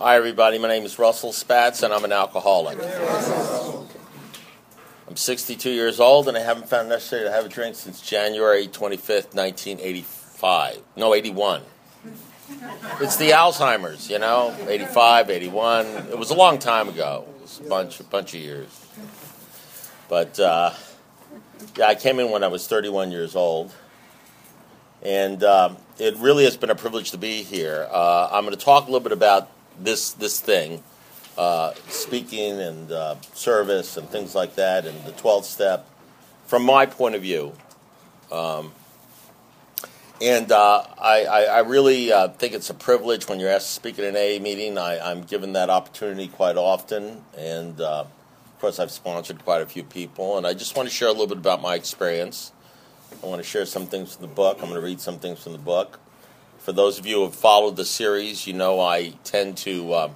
Hi, everybody. My name is Russell Spatz, and I'm an alcoholic. I'm 62 years old, and I haven't found it necessary to have a drink since January 25th, 1985. No, 81. It's the Alzheimer's, 85, 81. It was a long time ago. It was a bunch of years. But, I came in when I was 31 years old. And it really has been a privilege to be here. I'm going to talk a little bit about this thing, speaking and service and things like that, and the 12th step, from my point of view. I really think it's a privilege when you're asked to speak at an AA meeting. I'm given that opportunity quite often, and of course I've sponsored quite a few people, and I just want to share a little bit about my experience. I want to share some things from the book. I'm going to read some things from the book. For those of you who have followed the series, I tend to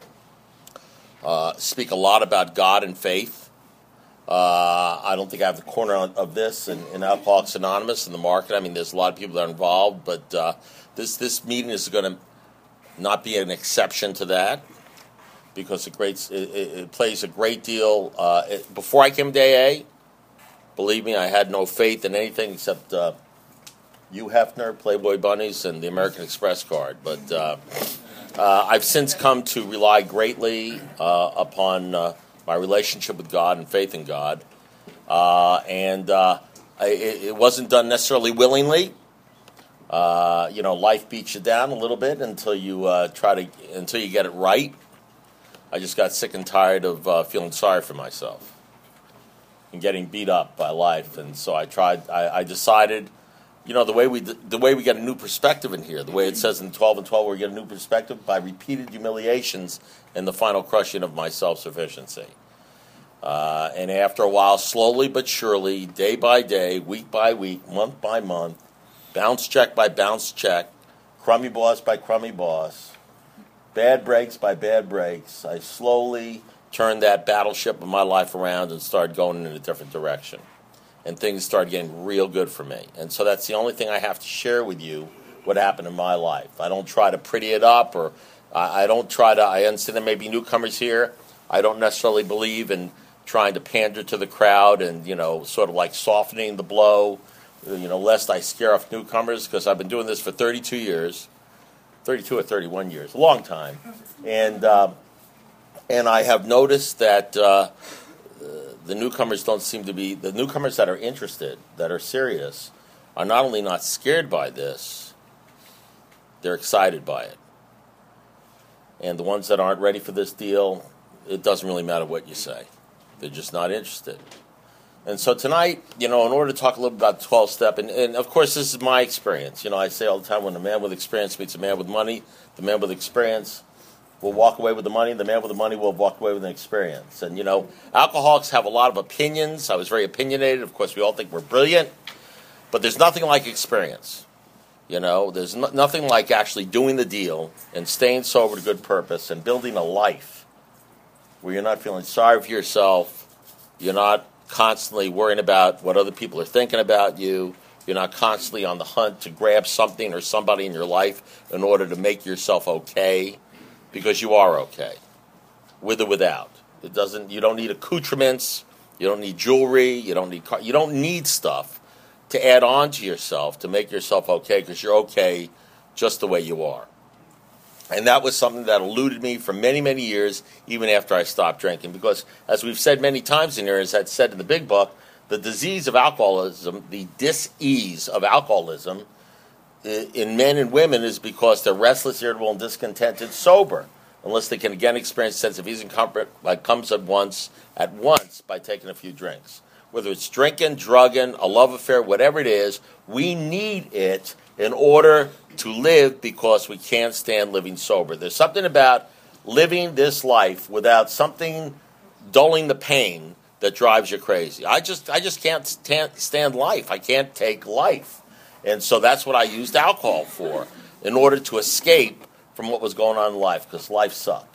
speak a lot about God and faith. I don't think I have the corner of this in Alcoholics Anonymous in the market. I mean, there's a lot of people that are involved, but this meeting is going to not be an exception to that, because it plays a great deal. Before I came to AA, believe me, I had no faith in anything except Hugh Hefner, Playboy Bunnies, and the American Express card. But I've since come to rely greatly upon my relationship with God and faith in God. It wasn't done necessarily willingly. Life beats you down a little bit until you until you get it right. I just got sick and tired of feeling sorry for myself and getting beat up by life, and so I decided, the way we get a new perspective in here, the way it says in 12 and 12, we get a new perspective by repeated humiliations and the final crushing of my self-sufficiency. And after a while, slowly but surely, day by day, week by week, month by month, bounce check by bounce check, crummy boss by crummy boss, bad breaks by bad breaks, I slowly turned that battleship of my life around and started going in a different direction. And things started getting real good for me. And so that's the only thing I have to share with you, what happened in my life. I don't try to pretty it up, or I understand there may be newcomers here. I don't necessarily believe in trying to pander to the crowd and, sort of like softening the blow, lest I scare off newcomers, because I've been doing this for 32 years, 32 or 31 years, a long time. And I have noticed that the newcomers the newcomers that are interested, that are serious, are not only not scared by this, they're excited by it. And the ones that aren't ready for this deal, it doesn't really matter what you say. They're just not interested. And so tonight, in order to talk a little bit about the 12-step, and of course this is my experience. I say all the time, when a man with experience meets a man with money, the man with experience will walk away with the money, the man with the money will walk away with an experience. And, alcoholics have a lot of opinions. I was very opinionated. Of course, we all think we're brilliant. But there's nothing like experience. There's nothing like actually doing the deal and staying sober to good purpose and building a life where you're not feeling sorry for yourself. You're not constantly worrying about what other people are thinking about you. You're not constantly on the hunt to grab something or somebody in your life in order to make yourself okay. Because you are okay, with or without. You don't need accoutrements, you don't need jewelry, you don't need stuff to add on to yourself to make yourself okay, because you're okay just the way you are. And that was something that eluded me for many, many years, even after I stopped drinking. Because, as we've said many times in here, as I said in the big book, the disease of alcoholism, the dis-ease of alcoholism, in men and women, is because they're restless, irritable, and discontented sober, unless they can again experience a sense of ease and comfort that comes at once by taking a few drinks. Whether it's drinking, drugging, a love affair, whatever it is, we need it in order to live, because we can't stand living sober. There's something about living this life without something dulling the pain that drives you crazy. I just can't stand life. I can't take life. And so that's what I used alcohol for, in order to escape from what was going on in life, because life sucked.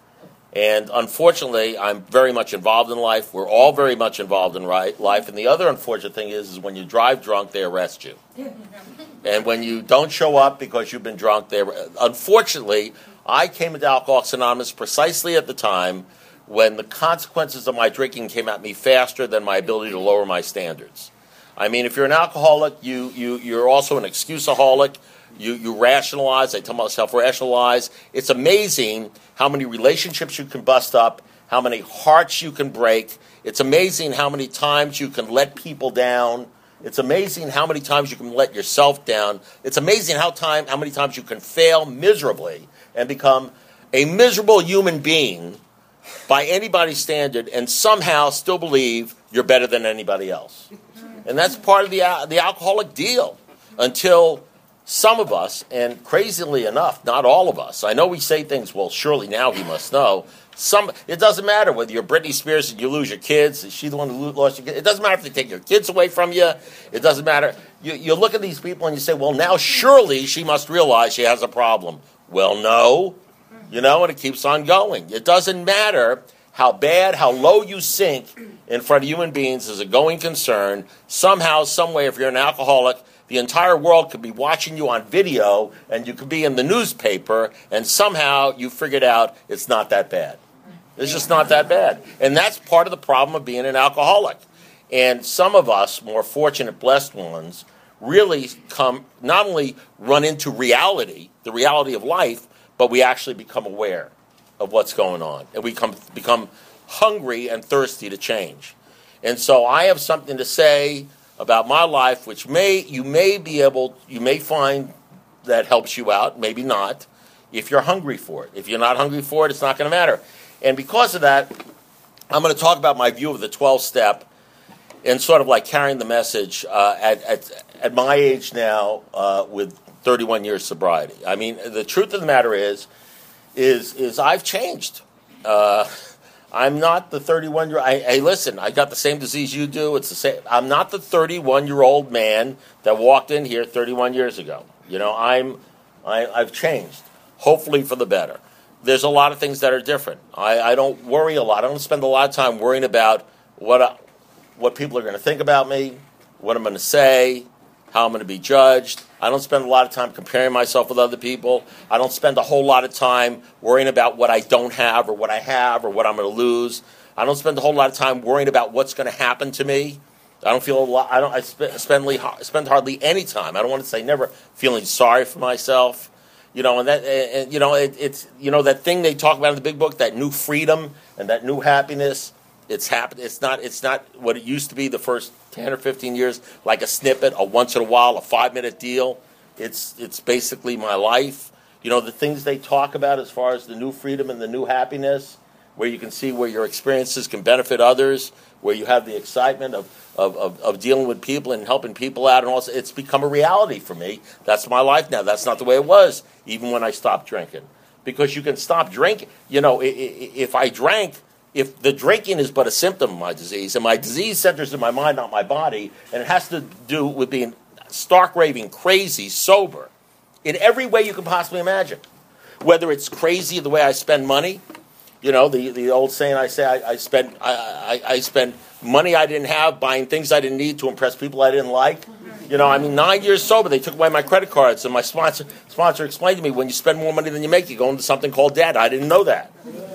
And unfortunately, I'm very much involved in life. We're all very much involved in life. And the other unfortunate thing is when you drive drunk, they arrest you. And when you don't show up because you've been drunk, unfortunately, I came into Alcoholics Anonymous precisely at the time when the consequences of my drinking came at me faster than my ability to lower my standards. I mean, if you're an alcoholic, you're also an excuseaholic. You rationalize. I tell myself rationalize. It's amazing how many relationships you can bust up, how many hearts you can break. It's amazing how many times you can let people down. It's amazing how many times you can let yourself down. It's amazing how many times you can fail miserably and become a miserable human being by anybody's standard and somehow still believe you're better than anybody else. And that's part of the alcoholic deal until some of us, and crazily enough, not all of us, I know we say things, well, surely now he must know. It doesn't matter whether you're Britney Spears and you lose your kids. Is she the one who lost your kids? It doesn't matter if they take your kids away from you. It doesn't matter. You look at these people and you say, well, now surely she must realize she has a problem. Well, no. And it keeps on going. It doesn't matter how bad, how low you sink in front of human beings as a going concern. Somehow, some way, if you're an alcoholic, the entire world could be watching you on video and you could be in the newspaper and somehow you figured out it's not that bad. It's just not that bad. And that's part of the problem of being an alcoholic. And some of us, more fortunate, blessed ones, really not only run into reality, the reality of life, but we actually become aware of what's going on. And we become hungry and thirsty to change. And so I have something to say about my life, which you may find that helps you out, maybe not, if you're hungry for it. If you're not hungry for it, it's not going to matter. And because of that, I'm going to talk about my view of the 12-step and sort of like carrying the message at my age now with 31 years sobriety. I mean, the truth of the matter is I've changed. I'm not the 31-year-old. Hey, listen, I got the same disease you do. It's the same. I'm not the 31-year-old man that walked in here 31 years ago. I've changed, hopefully for the better. There's a lot of things that are different. I don't worry a lot. I don't spend a lot of time worrying about what people are going to think about me, what I'm going to say, how I'm going to be judged. I don't spend a lot of time comparing myself with other people. I don't spend a whole lot of time worrying about what I don't have or what I have or what I'm going to lose. I don't spend a whole lot of time worrying about what's going to happen to me. I don't feel a lot. I spend hardly any time. I don't want to say never feeling sorry for myself. It's that thing they talk about in the big book, that new freedom and that new happiness. It's happened. It's not what it used to be the first 10 or 15 years, like a snippet, a once in a while, a 5-minute deal. It's basically my life. The things they talk about as far as the new freedom and the new happiness, where you can see where your experiences can benefit others, where you have the excitement of dealing with people and helping people out, and also it's become a reality for me. That's my life now. That's not the way it was even when I stopped drinking, because you can stop drinking. If I drank. If the drinking is but a symptom of my disease, and my disease centers in my mind, not my body, and it has to do with being stark raving, crazy, sober, in every way you can possibly imagine. Whether it's crazy the way I spend money, the old saying I say I spend money I didn't have buying things I didn't need to impress people I didn't like. 9 years sober, they took away my credit cards, and my sponsor explained to me, when you spend more money than you make, you go into something called debt. I didn't know that.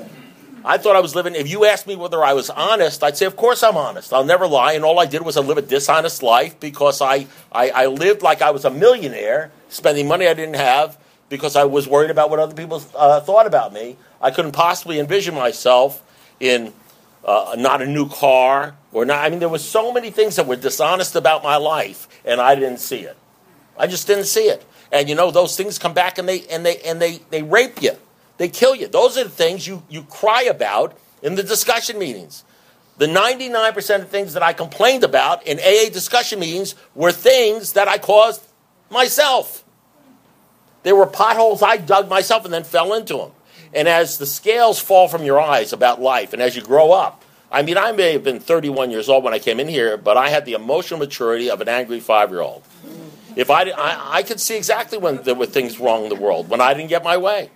I thought I was living, if you asked me whether I was honest, I'd say, of course I'm honest. I'll never lie. And all I did was I live a dishonest life because I lived like I was a millionaire, spending money I didn't have because I was worried about what other people thought about me. I couldn't possibly envision myself in not a new car or not. There was so many things that were dishonest about my life, and I didn't see it. I just didn't see it. And those things come back and they rape you. They kill you. Those are the things you cry about in the discussion meetings. The 99% of things that I complained about in AA discussion meetings were things that I caused myself. They were potholes I dug myself and then fell into them. And as the scales fall from your eyes about life, and as you grow up, I may have been 31 years old when I came in here, but I had the emotional maturity of an angry 5-year-old. If I could see exactly when there were things wrong in the world, when I didn't get my way.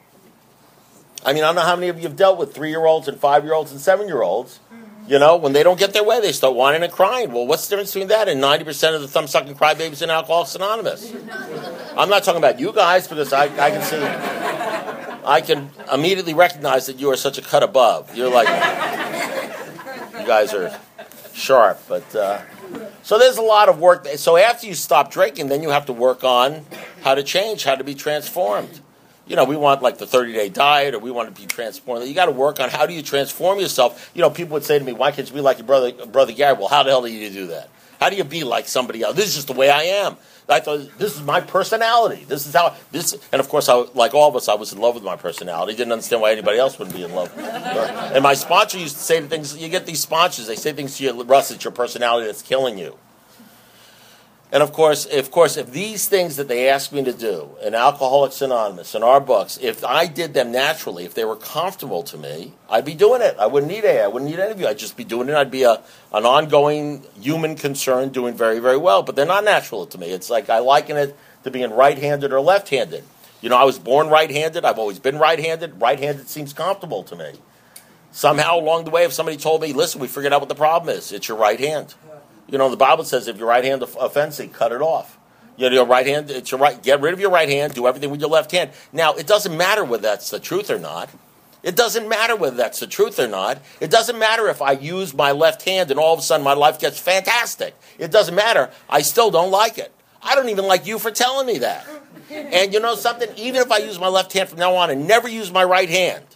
I don't know how many of you have dealt with 3-year-olds and 5-year-olds and 7-year-olds. When they don't get their way, they start whining and crying. Well, what's the difference between that and 90% of the thumb-sucking crybabies in Alcoholics Anonymous? I'm not talking about you guys, because I can see I can immediately recognize that you are such a cut above. You're like, you guys are sharp. But so there's a lot of work. So after you stop drinking, then you have to work on how to change, how to be transformed. You know, we want like the 30-day diet, or we want to be transformed. You got to work on how do you transform yourself. You know, people would say to me, why can't you be like your brother Gary? Well, how the hell do you do that? How do you be like somebody else? This is just the way I am. I thought, this is my personality. This is how, and of course, like all of us, I was in love with my personality. Didn't understand why anybody else wouldn't be in love. And my sponsor used to say things, you get these sponsors, they say things to you, Russ, it's your personality that's killing you. And of course, if these things that they ask me to do in Alcoholics Anonymous, in our books, if I did them naturally, if they were comfortable to me, I'd be doing it. I wouldn't need AA. I wouldn't need any of you. I'd just be doing it. I'd be an ongoing human concern doing very, very well. But they're not natural to me. It's like I liken it to being right-handed or left-handed. You know, I was born right-handed. I've always been right-handed. Right-handed seems comfortable to me. Somehow along the way, if somebody told me, listen, we figured out what the problem is. It's your right hand. You know, the Bible says if your right hand offends you, cut it off. You know, your right hand, it's your right. Get rid of your right hand. Do everything with your left hand. Now, it doesn't matter whether that's the truth or not. It doesn't matter whether that's the truth or not. It doesn't matter if I use my left hand and all of a sudden my life gets fantastic. It doesn't matter. I still don't like it. I don't even like you for telling me that. And you know something? Even if I use my left hand from now on and never use my right hand,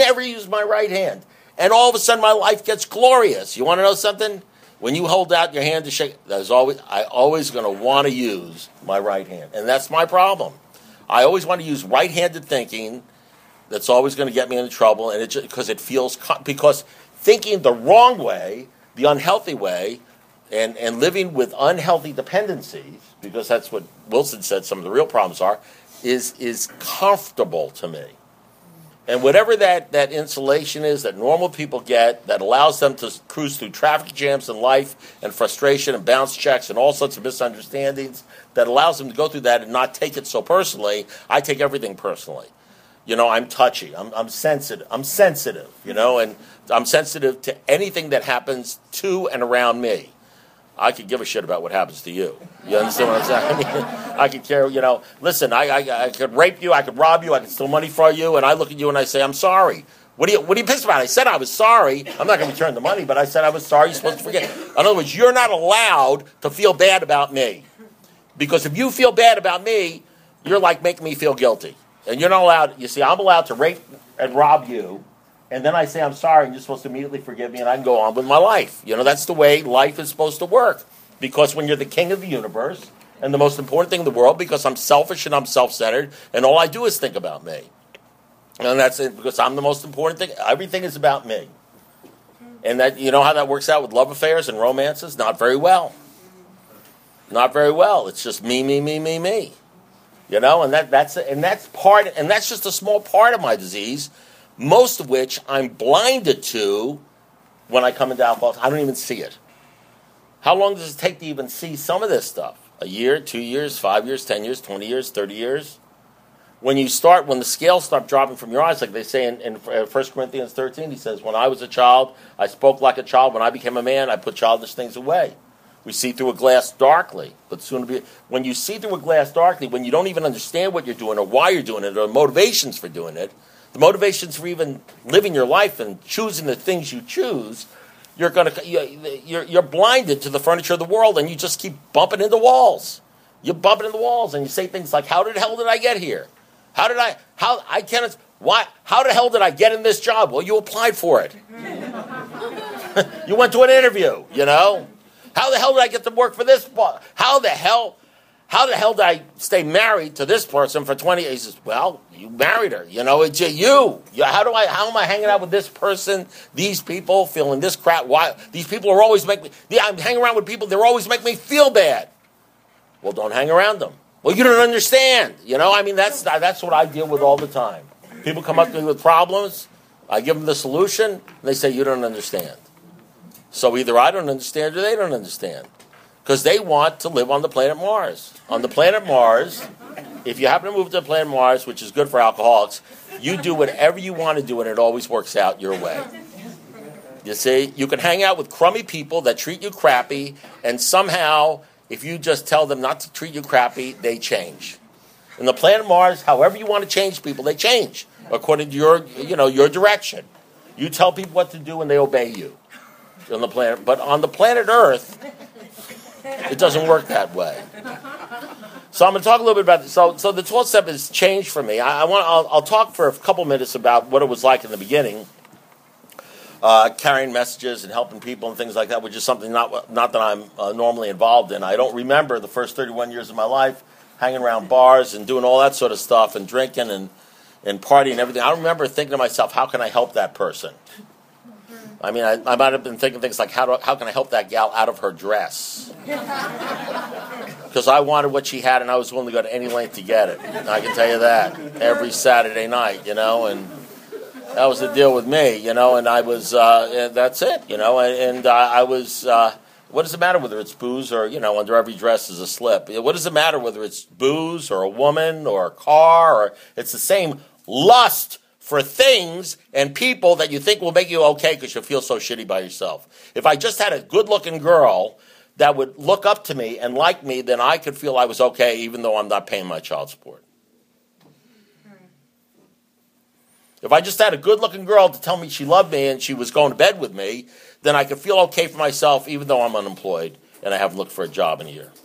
and all of a sudden my life gets glorious. You want to know something? When you hold out your hand to shake, I always going to want to use my right hand. And that's my problem. I always want to use right-handed thinking. That's always going to get me into trouble, and because thinking the wrong way, the unhealthy way, and living with unhealthy dependencies, because that's what Wilson said some of the real problems are, is comfortable to me. And whatever that insulation is that normal people get that allows them to cruise through traffic jams in life and frustration and bounce checks and all sorts of misunderstandings, that allows them to go through that and not take it so personally, I take everything personally. You know, I'm touchy. I'm sensitive, you know, and I'm sensitive to anything that happens to and around me. I could give a shit about what happens to you. You understand what I'm saying? I mean, I could care, you know, listen, I could rape you, I could rob you, I could steal money from you, and I look at you and I say, I'm sorry. What are you pissed about? I said I was sorry. I'm not going to return the money, but I said I was sorry. You're supposed to forget. In other words, you're not allowed to feel bad about me. Because if you feel bad about me, you're like making me feel guilty. And you're not allowed, you see, I'm allowed to rape and rob you, and then I say I'm sorry, and you're supposed to immediately forgive me, and I can go on with my life. You know, that's the way life is supposed to work. Because when you're the king of the universe, and the most important thing in the world, because I'm selfish and I'm self-centered, and all I do is think about me. And that's it, because I'm the most important thing. Everything is about me. And that, you know how that works out with love affairs and romances? Not very well. Not very well. It's just me. You know, and that's just a small part of my disease, most of which I'm blinded to when I come into alcoholics. I don't even see it. How long does it take to even see some of this stuff? A year, 2 years, 5 years, 10 years, 20 years, 30 years? When the scales start dropping from your eyes, like they say in 1 Corinthians 13, he says, when I was a child, I spoke like a child. When I became a man, I put childish things away. We see through a glass darkly, but soon to be. When you see through a glass darkly, when you don't even understand what you're doing or why you're doing it or motivations for doing it, the motivations for even living your life and choosing the things you choose, you're blinded to the furniture of the world, and you just keep bumping into walls. You're bumping into walls, and you say things like, "How the hell did I get here? How the hell did I get in this job?" Well, you applied for it. You went to an interview, you know. How the hell did I get to work for this? How the hell did I stay married to this person for 20 years? He says, well, you married her. You know, it's you. How am I hanging out with this person, these people, feeling this crap? Why? These people are always making me, I'm hanging around with people, they're always making me feel bad. Well, don't hang around them. Well, you don't understand. You know, I mean, that's what I deal with all the time. People come up to me with problems, I give them the solution, and they say, you don't understand. So either I don't understand or they don't understand. Because they want to live on the planet Mars. On the planet Mars, if you happen to move to the planet Mars, which is good for alcoholics, you do whatever you want to do and it always works out your way. You see, you can hang out with crummy people that treat you crappy, and somehow, if you just tell them not to treat you crappy, they change. In the planet Mars, however you want to change people, they change. according to your direction. You tell people what to do and they obey you on the planet. But on the planet Earth, it doesn't work that way. So I'm going to talk a little bit about this. So the 12th step has changed for me. I'll talk for a couple minutes about what it was like in the beginning, carrying messages and helping people and things like that, which is something not that I'm normally involved in. I don't remember the first 31 years of my life hanging around bars and doing all that sort of stuff and drinking and partying and everything. I don't remember thinking to myself, how can I help that person? I mean, I might have been thinking things like, how can I help that gal out of her dress? Because I wanted what she had, and I was willing to go to any length to get it. I can tell you that every Saturday night, and that was the deal with me, and I was, that's it, and I was, what does it matter whether it's booze or, under every dress is a slip? What does it matter whether it's booze or a woman or a car, or it's the same lust for things and people that you think will make you okay because you feel so shitty by yourself. If I just had a good-looking girl that would look up to me and like me, then I could feel I was okay even though I'm not paying my child support. If I just had a good-looking girl to tell me she loved me and she was going to bed with me, then I could feel okay for myself even though I'm unemployed and I haven't looked for a job in a year.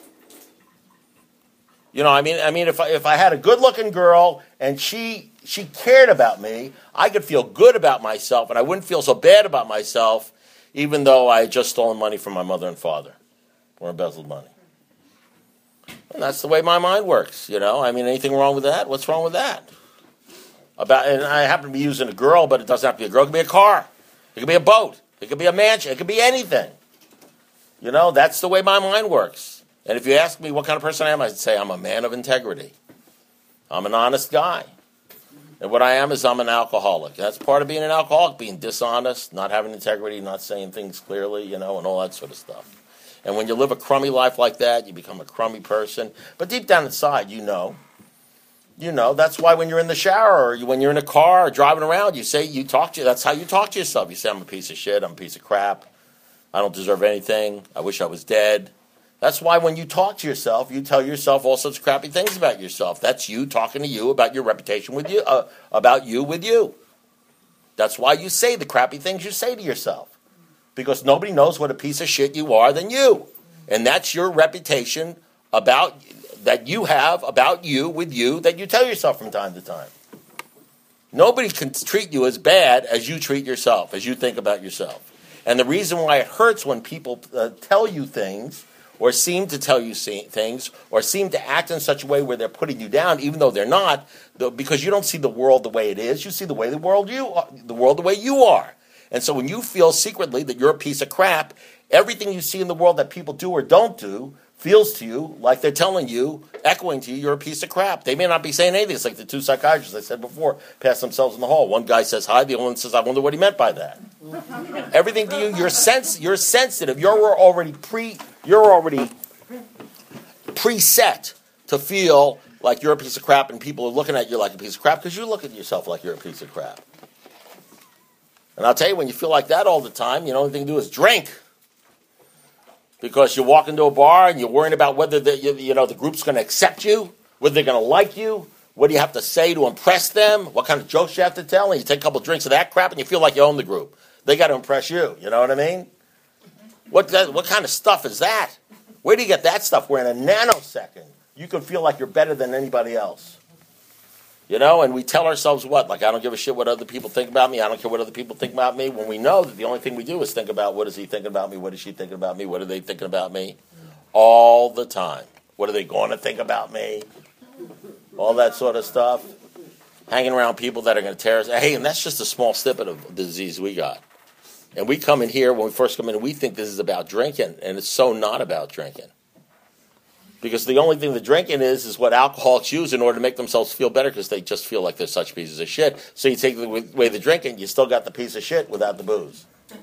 If I had a good-looking girl and she cared about me, I could feel good about myself, and I wouldn't feel so bad about myself, even though I had just stolen money from my mother and father, or embezzled money. And that's the way my mind works, Anything wrong with that? What's wrong with that? And I happen to be using a girl, but it doesn't have to be a girl. It could be a car. It could be a boat. It could be a mansion. It could be anything. That's the way my mind works. And if you ask me what kind of person I am, I'd say I'm a man of integrity. I'm an honest guy. And what I am is I'm an alcoholic. That's part of being an alcoholic, being dishonest, not having integrity, not saying things clearly, and all that sort of stuff. And when you live a crummy life like that, you become a crummy person. But deep down inside, that's why when you're in the shower or when you're in a car or driving around, that's how you talk to yourself. You say, I'm a piece of shit, I'm a piece of crap, I don't deserve anything, I wish I was dead. That's why when you talk to yourself, you tell yourself all sorts of crappy things about yourself. That's you talking to you about your reputation with you, about you with you. That's why you say the crappy things you say to yourself. Because nobody knows what a piece of shit you are than you. And that's your reputation that you have about you with you that you tell yourself from time to time. Nobody can treat you as bad as you treat yourself, as you think about yourself. And the reason why it hurts when people tell you things or seem to tell you things, or seem to act in such a way where they're putting you down, even though they're not, because you don't see the world the way it is. You see the world the way you are. And so when you feel secretly that you're a piece of crap, everything you see in the world that people do or don't do feels to you like they're telling you, echoing to you, you're a piece of crap. They may not be saying anything. It's like the two psychiatrists I said before pass themselves in the hall. One guy says hi, the other one says, I wonder what he meant by that. Everything to you, you're sensitive. You're already preset to feel like you're a piece of crap, and people are looking at you like a piece of crap because you look at yourself like you're a piece of crap. And I'll tell you, when you feel like that all the time, the only thing to do is drink. Because you walk into a bar and you're worrying about whether the group's going to accept you, whether they're going to like you, what do you have to say to impress them, what kind of jokes you have to tell, and you take a couple drinks of that crap and you feel like you own the group. They got to impress you, you know what I mean? What kind of stuff is that? Where do you get that stuff where in a nanosecond you can feel like you're better than anybody else? And we tell ourselves what? Like, I don't give a shit what other people think about me. I don't care what other people think about me. When we know that the only thing we do is think about what is he thinking about me? What is she thinking about me? What are they thinking about me? All the time. What are they going to think about me? All that sort of stuff. Hanging around people that are going to tear us. Hey, and that's just a small snippet of the disease we got. And we come in here, when we first come in, and we think this is about drinking. And it's so not about drinking. Because the only thing the drinking is what alcoholics use in order to make themselves feel better because they just feel like they're such pieces of shit. So you take away the drinking, you still got the piece of shit without the booze.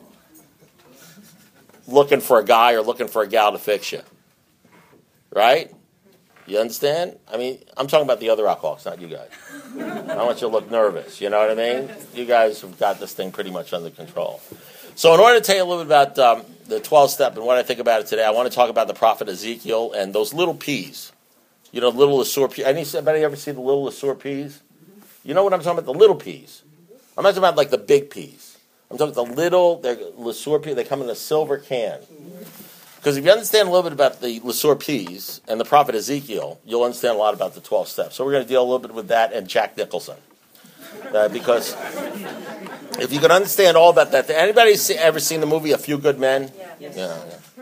Looking for a guy or looking for a gal to fix you. Right? You understand? I mean, I'm talking about the other alcoholics, not you guys. I want you to look nervous, you know what I mean? You guys have got this thing pretty much under control. So in order to tell you a little bit about the 12th step and what I think about it today, I want to talk about the prophet Ezekiel and those little peas. Little Lasur peas. Anybody ever see the little Lasur peas? You know what I'm talking about? The little peas. I'm not talking about like the big peas. I'm talking about the little, they're Lesueur peas. They come in a silver can. Because if you understand a little bit about the Lesueur peas and the prophet Ezekiel, you'll understand a lot about the 12 steps. So we're going to deal a little bit with that and Jack Nicholson. Because if you can understand all about that, anybody ever seen the movie A Few Good Men? Yes. Yeah.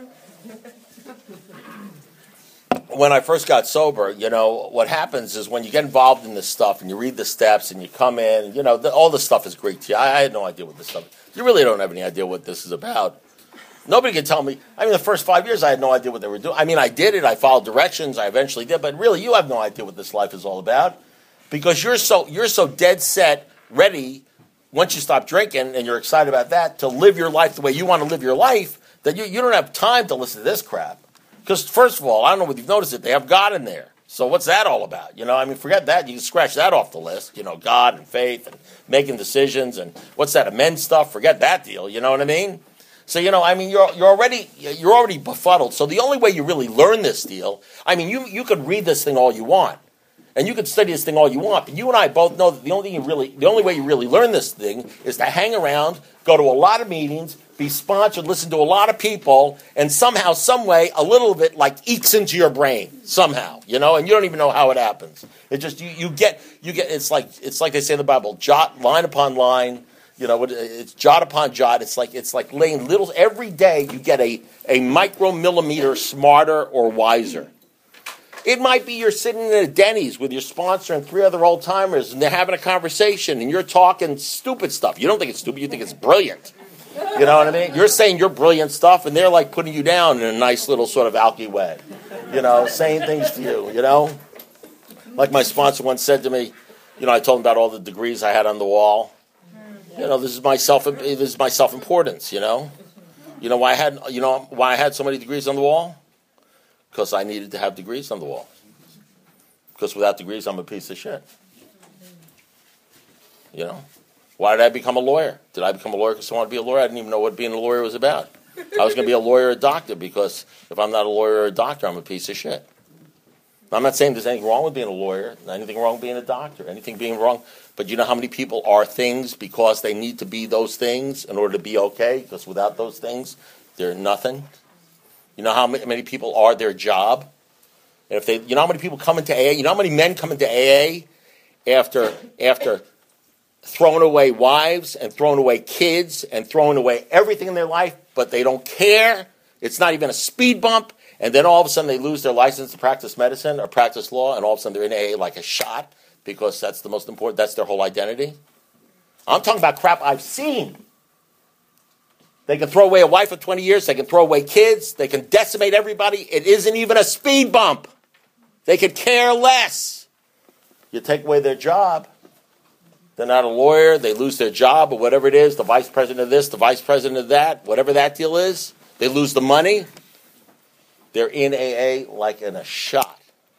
When I first got sober, what happens is when you get involved in this stuff and you read the steps and you come in, all this stuff is Greek to you. I had no idea what this stuff. You really don't have any idea what this is about. Nobody can tell me. The first 5 years I had no idea what they were doing. I did it. I followed directions. I eventually did. But really, you have no idea what this life is all about because you're so dead set, ready, once you stop drinking and you're excited about that, to live your life the way you want to live your life, that you don't have time to listen to this crap. Because first of all, I don't know whether you've noticed it, they have God in there. So what's that all about? Forget that. You can scratch that off the list. God and faith and making decisions and what's that, amend stuff? Forget that deal. You know what I mean? So, you're already befuddled. So the only way you really learn this deal, you could read this thing all you want. And you could study this thing all you want. But you and I both know that the only way you really learn this thing is to hang around, go to a lot of meetings, be sponsored, listen to a lot of people, and somehow, some way, a little of it ekes into your brain somehow, and you don't even know how it happens. It just you get it's like they say in the Bible, jot line upon line. It's jot upon jot. It's like laying little. Every day you get a micromillimeter smarter or wiser. It might be you're sitting in a Denny's with your sponsor and 3 other old timers, and they're having a conversation, and you're talking stupid stuff. You don't think it's stupid. You think it's brilliant. You know what I mean? You're saying your brilliant stuff, and they're putting you down in a nice little sort of alky way. Saying things to you. Like my sponsor once said to me, I told him about all the degrees I had on the wall. This is my self-importance. Why I had so many degrees on the wall? Because I needed to have degrees on the wall. Because without degrees, I'm a piece of shit. Why did I become a lawyer? Did I become a lawyer because I wanted to be a lawyer? I didn't even know what being a lawyer was about. I was going to be a lawyer or a doctor because if I'm not a lawyer or a doctor, I'm a piece of shit. I'm not saying there's anything wrong with being a lawyer, anything wrong with being a doctor, anything being wrong. But you know how many people are things because they need to be those things in order to be okay? Because without those things, they're nothing. You know how many people are their job? And if you know how many people come into AA? You know how many men come into AA after throwing away wives and throwing away kids and throwing away everything in their life, but they don't care. It's not even a speed bump. And then all of a sudden they lose their license to practice medicine or practice law, and all of a sudden they're in AA like a shot because that's the most important. That's their whole identity. I'm talking about crap I've seen. They can throw away a wife of 20 years. They can throw away kids. They can decimate everybody. It isn't even a speed bump. They could care less. You take away their job. They're not a lawyer. They lose their job or whatever it is, the vice president of this, the vice president of that, whatever that deal is. They lose the money. They're in AA like in a shot.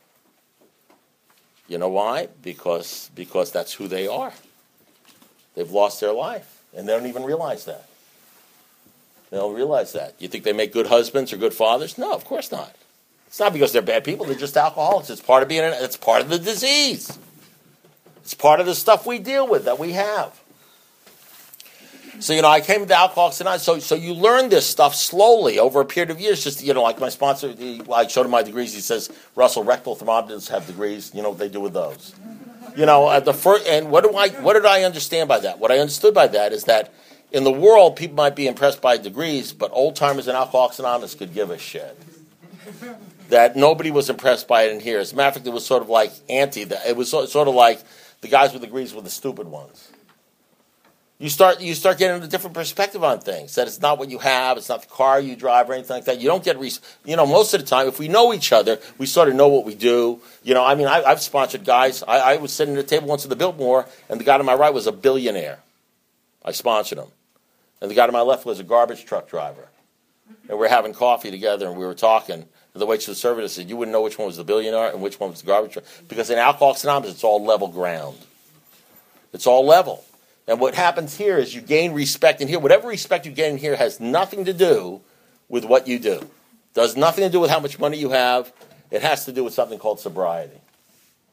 You know why? Because that's who they are. They've lost their life, and they don't even realize that. They don't realize that. You think they make good husbands or good fathers? No, of course not. It's not because they're bad people. They're just alcoholics. It's part of it's part of the disease. It's part of the stuff we deal with that we have. So, I came to Alcoholics Anonymous. So you learn this stuff slowly over a period of years. Just, like my sponsor, I showed him my degrees. He says, Russell, rectal thermometers have degrees. You know what they do with those? At the first, and what did I understand by that? What I understood by that is that in the world, people might be impressed by degrees, but old-timers in Alcoholics Anonymous could give a shit. That nobody was impressed by it in here. As a matter of fact, it was sort of like it was sort of like the guys with degrees were the stupid ones. You start getting a different perspective on things. That it's not what you have, it's not the car you drive or anything like that. You don't get, most of the time, if we know each other, we sort of know what we do. I've sponsored guys. I was sitting at a table once at the Biltmore, and the guy to my right was a billionaire. I sponsored him. And the guy to my left was a garbage truck driver. And we were having coffee together, and we were talking. And the waitress was serving us said, you wouldn't know which one was the billionaire and which one was the garbage truck. Because in Alcoholics Anonymous, it's all level ground. It's all level. And what happens here is you gain respect in here. Whatever respect you gain in here has nothing to do with what you do. Does nothing to do with how much money you have. It has to do with something called sobriety.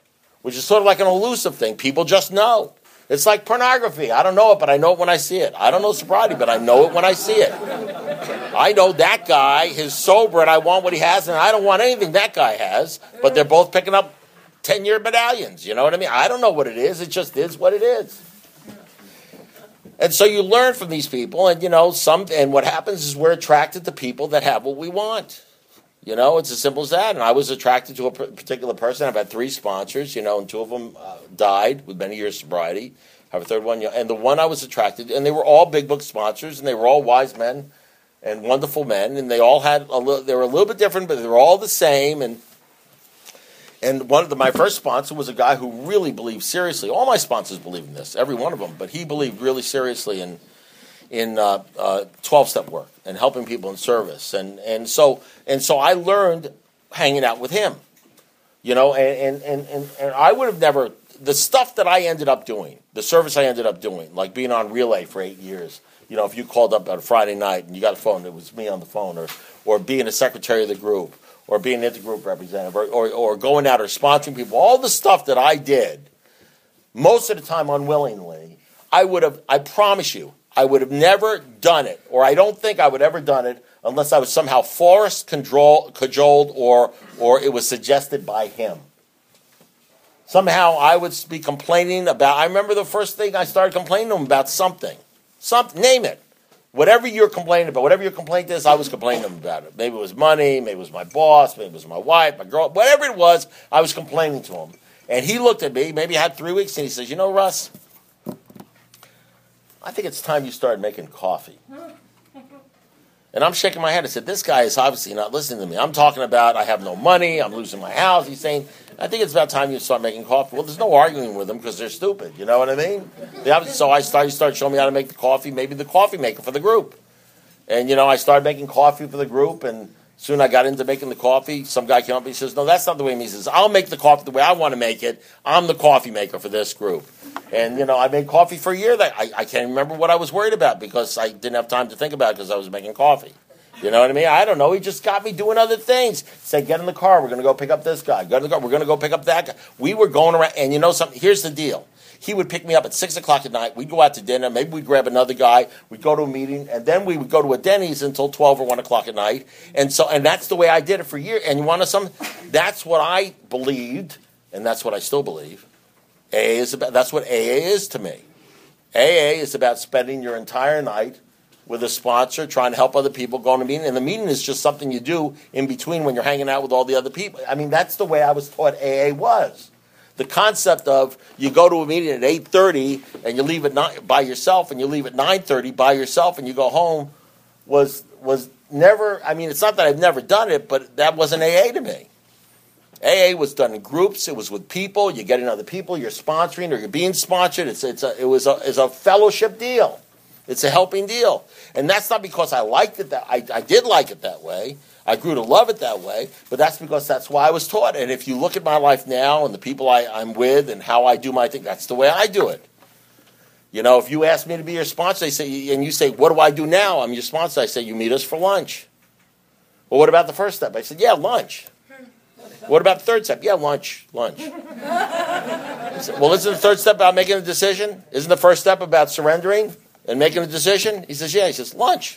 which is sort of like an elusive thing. People just know. It's like pornography. I don't know it, but I know it when I see it. I don't know sobriety, but I know it when I see it. I know that guy is sober and I want what he has, and I don't want anything that guy has, but they're both picking up 10-year medallions. You know what I mean? I don't know what it is. It just is what it is. And so you learn from these people, and and what happens is we're attracted to people that have what we want. It's as simple as that. And I was attracted to a particular person. I've had 3 sponsors, and 2 of them died with many years of sobriety. I have a third one, and the one I was attracted, and they were all big book sponsors, and they were all wise men and wonderful men, and they all had they were a little bit different, but they were all the same. And my first sponsor was a guy who really believed seriously. All my sponsors believe in this, every one of them, but he believed really seriously in 12-step work and helping people in service. And so I learned hanging out with him, and I would have never, the stuff that I ended up doing, the service I ended up doing, like being on relay for 8 years, if you called up on a Friday night and you got a phone, it was me on the phone, or being a secretary of the group, or being an intergroup representative, or going out or sponsoring people, all the stuff that I did, most of the time unwillingly, I promise you, I would have never done it, or I don't think I would ever done it unless I was somehow forced, cajoled, or it was suggested by him. Somehow I would be complaining about, I remember the first thing I started complaining to him about something, name it. Whatever you're complaining about, whatever your complaint is, I was complaining to him about it. Maybe it was money, maybe it was my boss, maybe it was my wife, my girl, whatever it was, I was complaining to him. And he looked at me, maybe I had 3 weeks, and he says, Russ, I think it's time you started making coffee. And I'm shaking my head. I said, this guy is obviously not listening to me. I'm talking about I have no money, I'm losing my house. He's saying, I think it's about time you start making coffee. Well, there's no arguing with them because they're stupid. You know what I mean? So he started showing me how to make the coffee, maybe the coffee maker for the group. And, I started making coffee for the group, and soon I got into making the coffee. Some guy came up and he says, no, that's not the way he says, I'll make the coffee the way I want to make it. I'm the coffee maker for this group. And, I made coffee for a year. I can't remember what I was worried about because I didn't have time to think about it because I was making coffee. You know what I mean? I don't know. He just got me doing other things. Say, get in the car. We're going to go pick up this guy. Get in the car. We're going to go pick up that guy. We were going around. And something? Here's the deal. He would pick me up at 6 o'clock at night. We'd go out to dinner. Maybe we'd grab another guy. We'd go to a meeting. And then we would go to a Denny's until 12 or 1 o'clock at night. And that's the way I did it for years. And you want to know something? That's what I believed. And that's what I still believe. That's what AA is to me. AA is about spending your entire night with a sponsor, trying to help other people, going to a meeting. And the meeting is just something you do in between when you're hanging out with all the other people. I mean, that's the way I was taught AA was. The concept of you go to a meeting at 8:30 and you leave at by yourself, and you leave at 9:30 by yourself, and you go home was never. I mean, it's not that I've never done it, but that wasn't AA to me. AA was done in groups. It was with people. You're getting other people. You're sponsoring or you're being sponsored. It's a fellowship deal. It's a helping deal. And that's not because I liked it I did like it that way. I grew to love it that way, but that's because that's why I was taught. And if you look at my life now and the people I'm with and how I do my thing, that's the way I do it. If you ask me to be your sponsor, and you say, what do I do now? I'm your sponsor. I say, you meet us for lunch. Well, what about the first step? I said, yeah, lunch. What about the third step? Yeah, lunch. I said, well, isn't the third step about making a decision? Isn't the first step about surrendering and making a decision? He says, yeah. He says, lunch.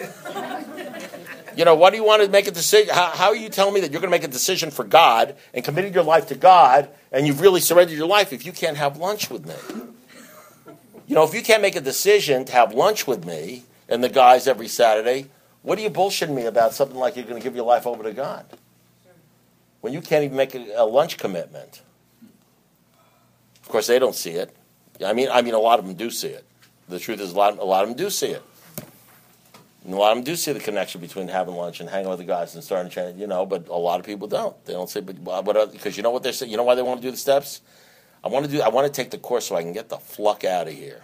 Why do you want to make a decision? How are you telling me that you're going to make a decision for God and committed your life to God and you've really surrendered your life if you can't have lunch with me? If you can't make a decision to have lunch with me and the guys every Saturday, what are you bullshitting me about something like you're going to give your life over to God? When you can't even make a lunch commitment. Of course, they don't see it. I mean, a lot of them do see it. The truth is, a lot of them do see it. And a lot of them do see the connection between having lunch and hanging with the guys and starting to, but a lot of people don't. They don't say, because you know what they're saying? You know why they want to do the steps? I want to take the course so I can get the fuck out of here.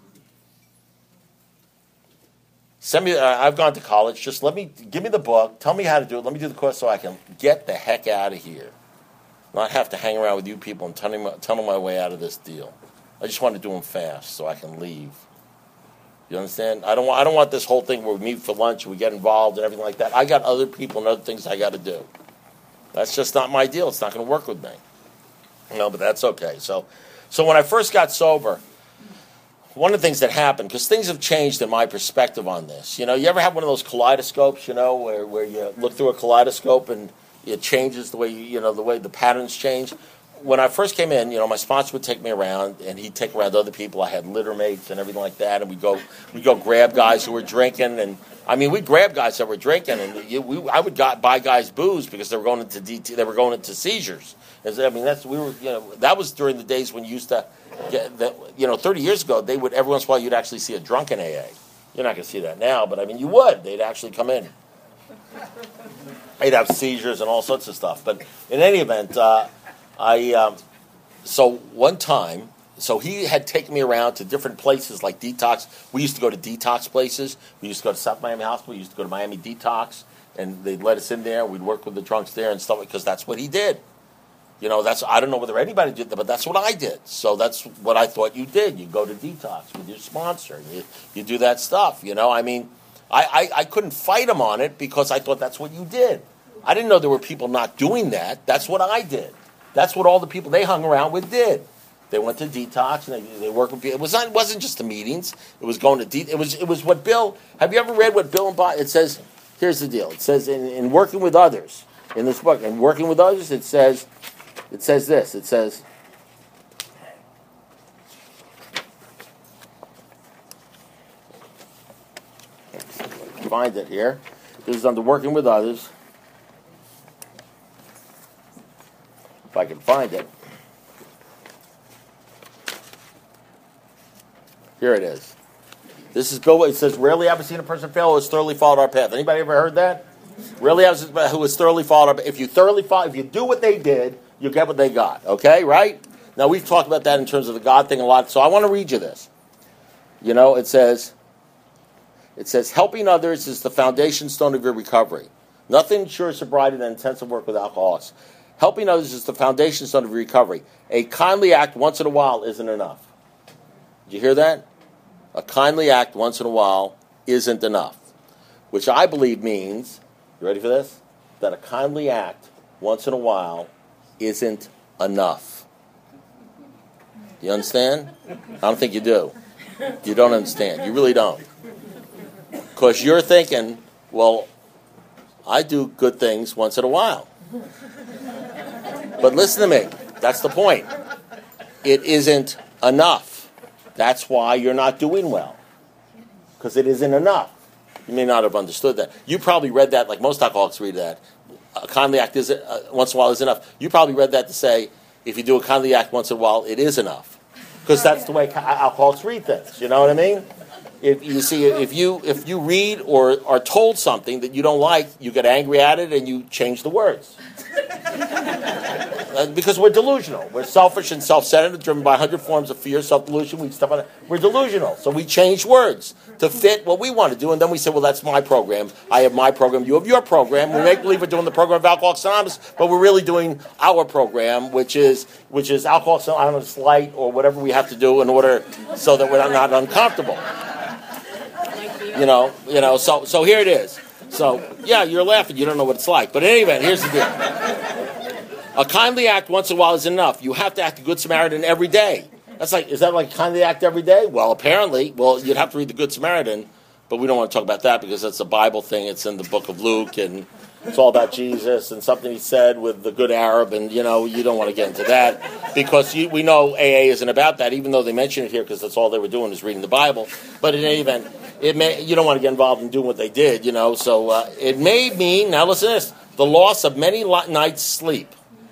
Send me. I've gone to college. Just give me the book. Tell me how to do it. Let me do the course so I can get the heck out of here. Not have to hang around with you people and tunnel my way out of this deal. I just want to do them fast so I can leave. You understand? I don't want this whole thing where we meet for lunch and we get involved and everything like that. I got other people and other things I got to do. That's just not my deal. It's not going to work with me. No, but that's okay. So when I first got sober, one of the things that happened, because things have changed in my perspective on this. You ever have one of those kaleidoscopes, where you look through a kaleidoscope and it changes the way the way the patterns change. When I first came in, my sponsor would take me around, and he'd take around other people. I had litter mates and everything like that, and we'd go grab guys who were drinking, and we'd grab guys that were drinking, and I would buy guys booze because they were going into they were going into seizures. That was during the days when you used to get 30 years ago, they would every once in a while you'd actually see a drunken AA. You're not going to see that now, but you would. They'd actually come in. They'd have seizures and all sorts of stuff. But in any event, so one time, he had taken me around to different places like detox. We used to go to detox places. We used to go to South Miami Hospital. We used to go to Miami Detox, and they'd let us in there. We'd work with the drunks there and stuff because that's what he did. I don't know whether anybody did that, but that's what I did. So that's what I thought you did. You go to detox with your sponsor. You do that stuff. I couldn't fight him on it because I thought that's what you did. I didn't know there were people not doing that. That's what I did. That's what all the people they hung around with did. They went to detox and they worked with people. It wasn't just the meetings. It was going to it was what Bill. Have you ever read what Bill and Bob? It says, here's the deal. It says in working with others in this book, and working with others, it says this. It says, find it here. This is under working with others. If I can find it. Here it is. This is Bill. It says, rarely have I seen a person fail who has thoroughly followed our path. Anybody ever heard that? Rarely have I seen who has thoroughly followed our path. If you do what they did, you get what they got. Okay, right? Now, we've talked about that in terms of the God thing a lot, so I want to read you this. It says, helping others is the foundation stone of your recovery. Nothing ensures sobriety than intensive work with alcoholics. Helping others is the foundation stone of your recovery. A kindly act once in a while isn't enough. Did you hear that? A kindly act once in a while isn't enough. Which I believe means, you ready for this? That a kindly act once in a while isn't enough. You understand? I don't think you do. You don't understand. You really don't. Because you're thinking, well, I do good things once in a while. But listen to me. That's the point. It isn't enough. That's why you're not doing well. Because it isn't enough. You may not have understood that. You probably read that like most alcoholics read that. A kindly act once in a while is enough. You probably read that to say, if you do a kindly act once in a while, it is enough. Because that's the way alcoholics read things. You know what I mean? If you read or are told something that you don't like, you get angry at it and you change the words. Because we're delusional. We're selfish and self-centered, driven by 100 forms of fear, self-delusion. We're delusional. So we change words to fit what we want to do. And then we say, well, that's my program. I have my program. You have your program. We make believe we're doing the program of Alcoholics Anonymous, but we're really doing our program, which is Alcoholics Anonymous Light or whatever we have to do in order so that we're not uncomfortable. So here it is. So, yeah, you're laughing. You don't know what it's like. But in any event, here's the deal. A kindly act once in a while is enough. You have to act a good Samaritan every day. Is that like a kindly act every day? Well, apparently. Well, you'd have to read the Good Samaritan, but we don't want to talk about that because that's a Bible thing. It's in the book of Luke, and it's all about Jesus and something he said with the good Arab, and, you don't want to get into that because we know AA isn't about that, even though they mention it here because that's all they were doing is reading the Bible. But in any event, you don't want to get involved in doing what they did, so it may mean, now listen to this, the loss of many nights' sleep.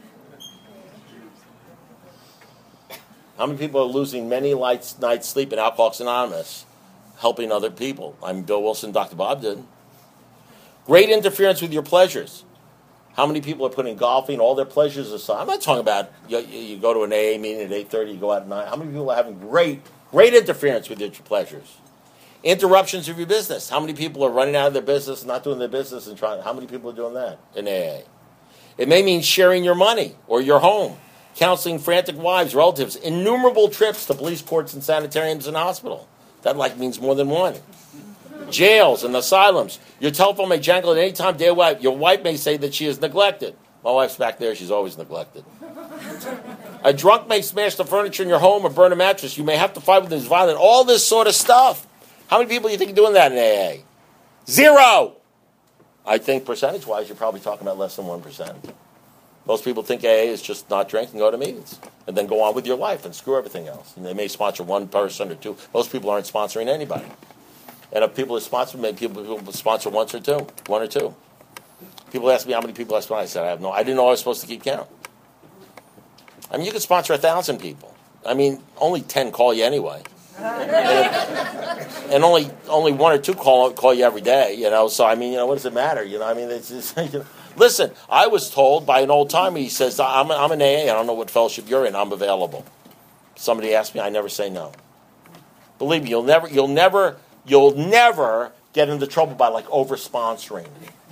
How many people are losing many nights' sleep in Alcoholics Anonymous helping other people? I'm Bill Wilson, Dr. Bob did. Great interference with your pleasures. How many people are putting golfing, all their pleasures aside? I'm not talking about you go to an AA meeting at 8:30, you go out at 9. How many people are having great interference with your pleasures? Interruptions of your business. How many people are running out of their business, not doing their business, and trying? How many people are doing that in AA? It may mean sharing your money or your home, counseling frantic wives, relatives, innumerable trips to police courts and sanitariums and hospital. That means more than one. Jails and asylums. Your telephone may jangle at any time, day or night. Your wife may say that she is neglected. My wife's back there. She's always neglected. A drunk may smash the furniture in your home or burn a mattress. You may have to fight with his violent. All this sort of stuff. How many people do you think are doing that in AA? 0. I think percentage-wise, you're probably talking about less than 1%. Most people think AA is just not drink and go to meetings and then go on with your life and screw everything else. And they may sponsor one person or two. Most people aren't sponsoring anybody. And if people are sponsoring, maybe people sponsor one or two. People ask me how many people I sponsor. I said, I didn't know I was supposed to keep count. I mean, you could sponsor 1,000 people. I mean, only 10 call you anyway. And only 1 or 2 call you every day, So, I mean, what does it matter? I mean, it's just, Listen, I was told by an old timer, he says, I'm an AA, I don't know what fellowship you're in, I'm available. Somebody asked me, I never say no. Believe me, you'll never get into trouble by over-sponsoring.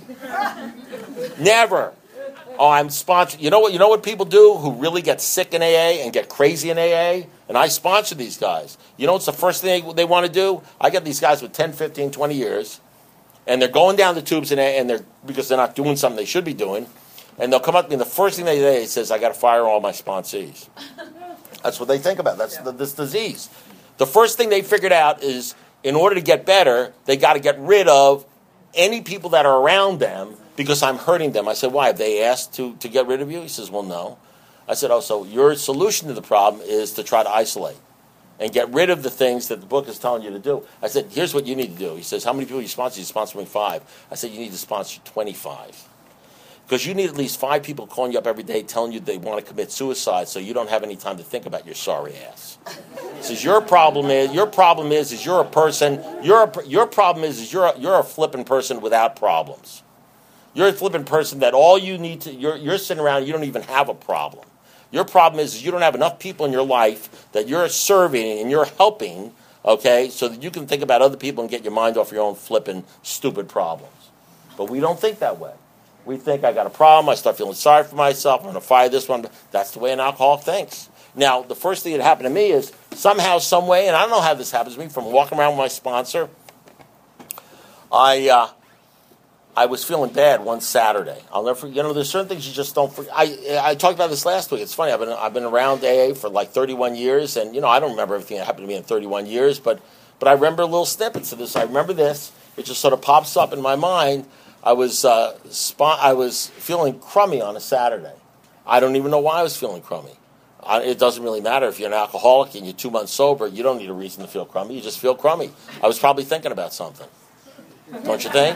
Never. Oh, I'm sponsored. You know what people do who really get sick in AA and get crazy in AA? And I sponsor these guys. You know what's the first thing they want to do? I get these guys with 10, 15, 20 years, and they're going down the tubes in AA, because they're not doing something they should be doing, and they'll come up to me, and the first thing they say says, I got to fire all my sponsees. That's what they think about. That's this disease. The first thing they figured out is, in order to get better, they got to get rid of any people that are around them because I'm hurting them. I said, why? Have they asked to get rid of you? He says, well, no. I said, so your solution to the problem is to try to isolate and get rid of the things that the book is telling you to do. I said, here's what you need to do. He says, how many people you sponsor? He's sponsoring 5. I said, you need to sponsor 25. Because you need at least 5 people calling you up every day telling you they want to commit suicide so you don't have any time to think about your sorry ass. He says, your problem is you're a person, your problem is you're a flippin' person without problems. You're a flippin' person that all you need to, you're sitting around, you don't even have a problem. Your problem is you don't have enough people in your life that you're serving and you're helping, okay, so that you can think about other people and get your mind off your own flippin' stupid problems. But we don't think that way. We think, I got a problem, I start feeling sorry for myself, I'm going to fire this one. That's the way an alcoholic thinks. Now, the first thing that happened to me is somehow, some way, and I don't know how this happens to me, from walking around with my sponsor, I was feeling bad one Saturday. I'll never forget. There's certain things you just don't forget. I talked about this last week. It's funny. I've been around AA for 31 years, and I don't remember everything that happened to me in 31 years, but I remember little snippets of this. I remember this. It just sort of pops up in my mind. I was feeling crummy on a Saturday. I don't even know why I was feeling crummy. It doesn't really matter if you're an alcoholic and you're 2 months sober. You don't need a reason to feel crummy. You just feel crummy. I was probably thinking about something. Don't you think?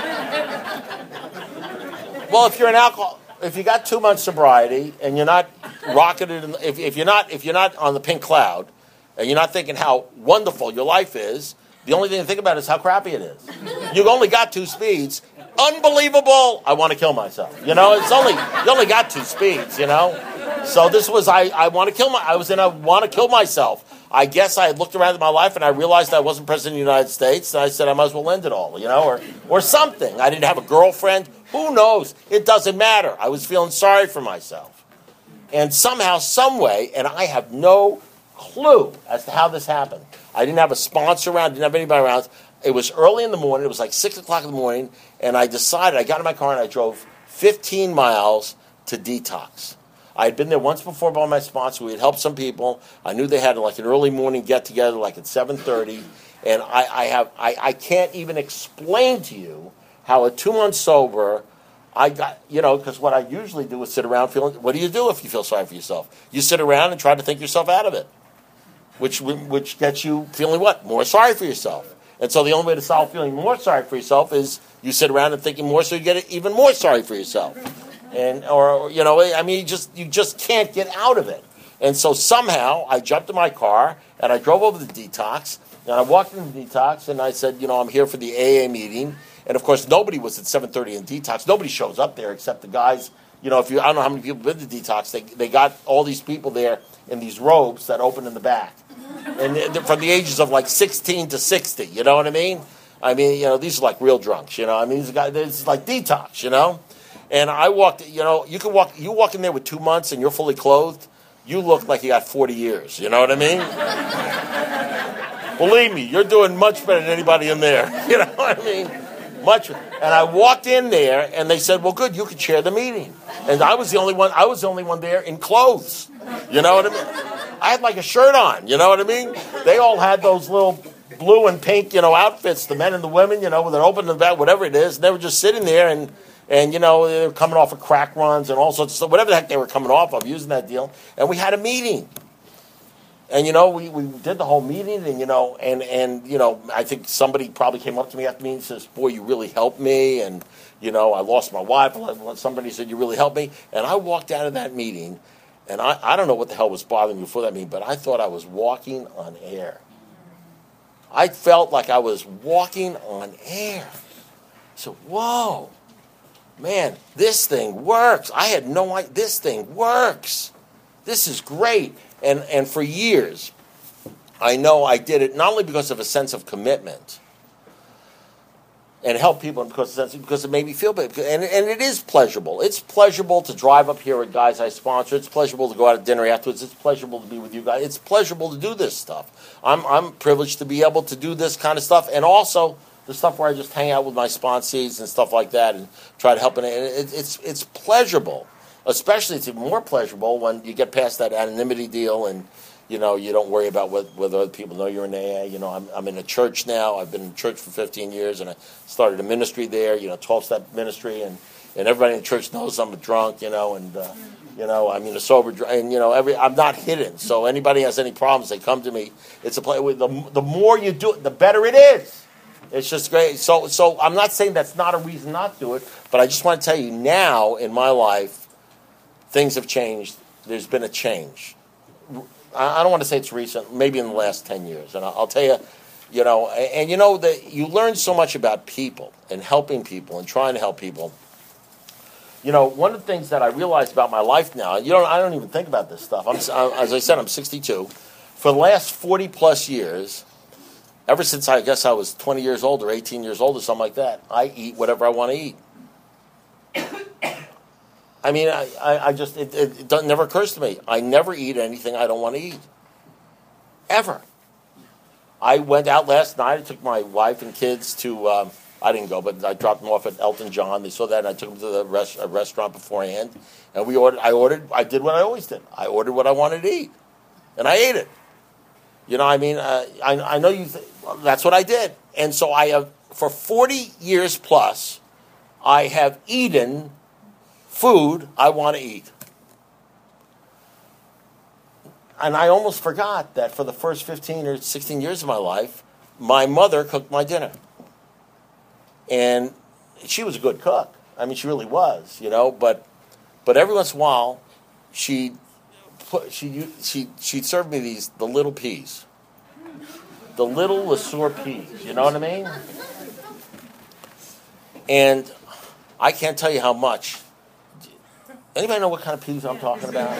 Well, if you're an alcoholic, if you got 2 months sobriety and you're not rocketed, if you're not on the pink cloud, and you're not thinking how wonderful your life is, the only thing to think about is how crappy it is. You've only got 2 speeds. Unbelievable! I want to kill myself. You only got 2 speeds. So this was I want to kill I was in a want to kill myself. I guess I had looked around at my life and I realized I wasn't president of the United States, and I said I might as well end it all, or something. I didn't have a girlfriend. Who knows? It doesn't matter. I was feeling sorry for myself. And somehow, some way, and I have no clue as to how this happened. I didn't have a sponsor around, didn't have anybody around. It was early in the morning. It was like 6 o'clock in the morning, and I decided, I got in my car and I drove 15 miles to Detox. I had been there once before by my sponsor. We had helped some people. I knew they had an early morning get-together, at 7:30, and I can't even explain to you how at 2 months sober, I got, because what I usually do is sit around feeling, what do you do if you feel sorry for yourself? You sit around and try to think yourself out of it, which gets you feeling what? More sorry for yourself. And so the only way to solve feeling more sorry for yourself is you sit around and thinking more, so you get even more sorry for yourself. You just can't get out of it. And so somehow I jumped in my car and I drove over to Detox, and I walked into Detox and I said, I'm here for the AA meeting. And of course, nobody was at 7:30 in Detox. Nobody shows up there except the guys. I don't know how many people have been to Detox. They got all these people there in these robes that open in the back. And they're from the ages of 16 to 60, you know what I mean? These are real drunks, these guys, this is like Detox, And I walked, you walk in there with 2 months and you're fully clothed, you look like you got 40 years, you know what I mean? Believe me, you're doing much better than anybody in there, you know what I mean? Much. And I walked in there, and they said, "Well, good, you could chair the meeting." And I was the only one. I was the only one there in clothes. You know what I mean? I had like a shirt on. You know what I mean? They all had those little blue and pink, outfits. The men and the women, with an open and back, whatever it is. They were just sitting there, and they were coming off of crack runs and all sorts of stuff, whatever the heck they were coming off of, using that deal. And we had a meeting. And, we did the whole meeting, and I think somebody probably came up to me after the meeting and says, "Boy, you really helped me," and, I lost my wife. Somebody said, "You really helped me." And I walked out of that meeting, and I don't know what the hell was bothering me before that meeting, but I thought I was walking on air. I felt like I was walking on air. So, whoa, man, this thing works. I had no idea. This thing works. This is great. And for years, I know I did it not only because of a sense of commitment and help people, and because it made me feel better. And it is pleasurable. It's pleasurable to drive up here with guys I sponsor. It's pleasurable to go out to dinner afterwards. It's pleasurable to be with you guys. It's pleasurable to do this stuff. I'm privileged to be able to do this kind of stuff, and also the stuff where I just hang out with my sponsees and stuff like that and try to help. And it's pleasurable. Especially, it's even more pleasurable when you get past that anonymity deal, and you don't worry about whether other people know you're in AA. I'm in a church now. I've been in church for 15 years, and I started a ministry there. 12-step ministry, and everybody in the church knows I'm a drunk. I'm a sober, and I'm not hidden. So anybody has any problems, they come to me. It's a play. The more you do it, the better it is. It's just great. So I'm not saying that's not a reason not to do it, but I just want to tell you now in my life, things have changed. There's been a change. I don't want to say it's recent, maybe in the last 10 years. And I'll tell you, that you learn so much about people and helping people and trying to help people. One of the things that I realized about my life now, I don't even think about this stuff. As I said, I'm 62. For the last 40-plus years, ever since I guess I was 20 years old or 18 years old or something like that, I eat whatever I want to eat. I mean, I just, it never occurs to me. I never eat anything I don't want to eat. Ever. I went out last night. I took my wife and kids to, I didn't go, but I dropped them off at Elton John. They saw that, and I took them to a restaurant beforehand. And I did what I always did. I ordered what I wanted to eat. And I ate it. I know that's what I did. And so I have, for 40 years plus, I have eaten food I want to eat. And I almost forgot that for the first 15 or 16 years of my life, my mother cooked my dinner. And she was a good cook. I mean, she really was, but every once in a while, she'd serve me the little peas. The little LeSueur peas, you know what I mean? And I can't tell you how much. Anybody know what kind of peas I'm talking about?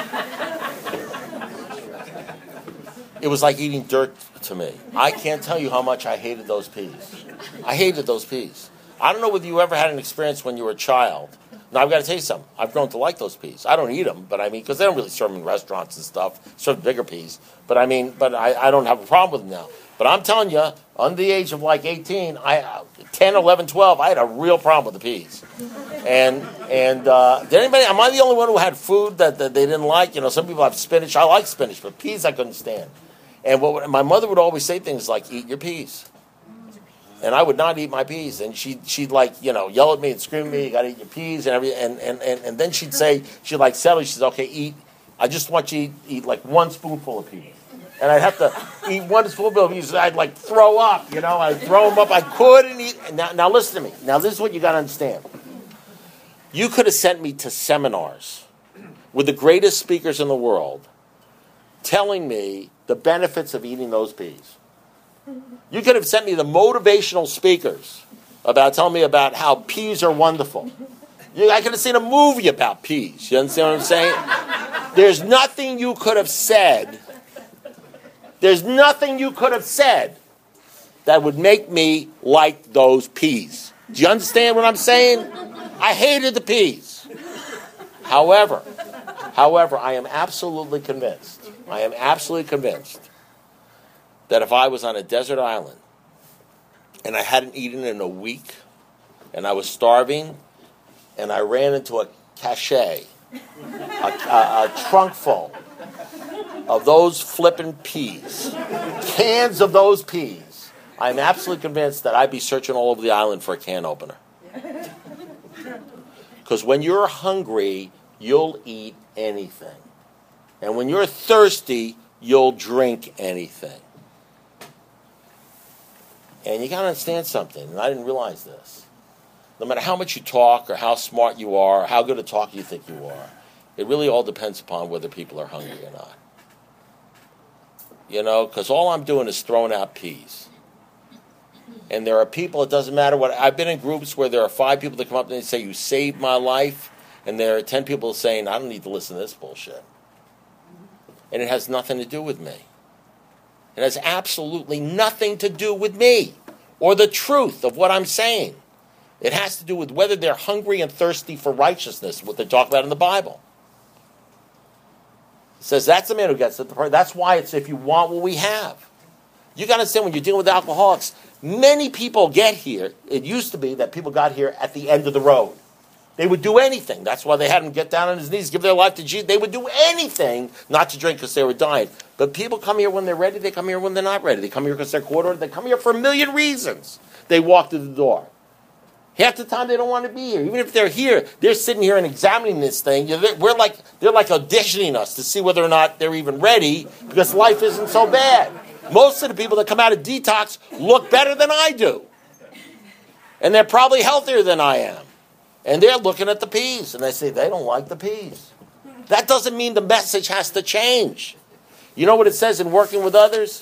It was like eating dirt to me. I can't tell you how much I hated those peas. I hated those peas. I don't know whether you ever had an experience when you were a child. Now, I've got to tell you something. I've grown to like those peas. I don't eat them, but because they don't really serve them in restaurants and stuff. Serve bigger peas. But I don't have a problem with them now. But I'm telling you, under the age of like 18, 10, 11, 12, I had a real problem with the peas. And did anybody? Am I the only one who had food that they didn't like? Some people have spinach. I like spinach, but peas I couldn't stand. And my mother would always say things like, "Eat your peas." And I would not eat my peas, and she'd yell at me and scream at me, "You got to eat your peas," and and then she'd settle. She says, "Okay, eat. I just want you to eat like one spoonful of peas." And I'd have to eat one spoonful of peas. I'd throw up, I'd throw them up. I couldn't eat. Now listen to me. Now this is what you got to understand. You could have sent me to seminars with the greatest speakers in the world, telling me the benefits of eating those peas. You could have sent me the motivational speakers telling me about how peas are wonderful. I could have seen a movie about peas. You understand what I'm saying? There's nothing you could have said. There's nothing you could have said that would make me like those peas. Do you understand what I'm saying? I hated the peas. However, I am absolutely convinced that if I was on a desert island and I hadn't eaten in a week, and I was starving, and I ran into a cachet, a trunk full of those flippin' peas, cans of those peas. I'm absolutely convinced that I'd be searching all over the island for a can opener. Because when you're hungry, you'll eat anything. And when you're thirsty, you'll drink anything. And you got to understand something, and I didn't realize this. No matter how much you talk or how smart you are or how good a talker you think you are, it really all depends upon whether people are hungry or not. You know, because all I'm doing is throwing out peas. And there are people, it doesn't matter what, I've been in groups where there are 5 people that come up and they say, you saved my life, and there are 10 people saying, I don't need to listen to this bullshit. And it has nothing to do with me. It has absolutely nothing to do with me or the truth of what I'm saying. It has to do with whether they're hungry and thirsty for righteousness, what they talk about in the Bible. It says that's the man who gets it. That's why it's if you want what we have. You got to understand when you're dealing with alcoholics, many people get here. It used to be that people got here at the end of the road. They would do anything. That's why they had him get down on his knees, give their life to Jesus. They would do anything not to drink because they were dying. But people come here when they're ready. They come here when they're not ready. They come here because they're quartered. They come here for a million reasons. They walk through the door. Half the time they don't want to be here. Even if they're here, they're sitting here and examining this thing. They're like auditioning us to see whether or not they're even ready because life isn't so bad. Most of the people that come out of detox look better than I do. And they're probably healthier than I am. And they're looking at the peas, and they say they don't like the peas. That doesn't mean the message has to change. You know what it says in working with others?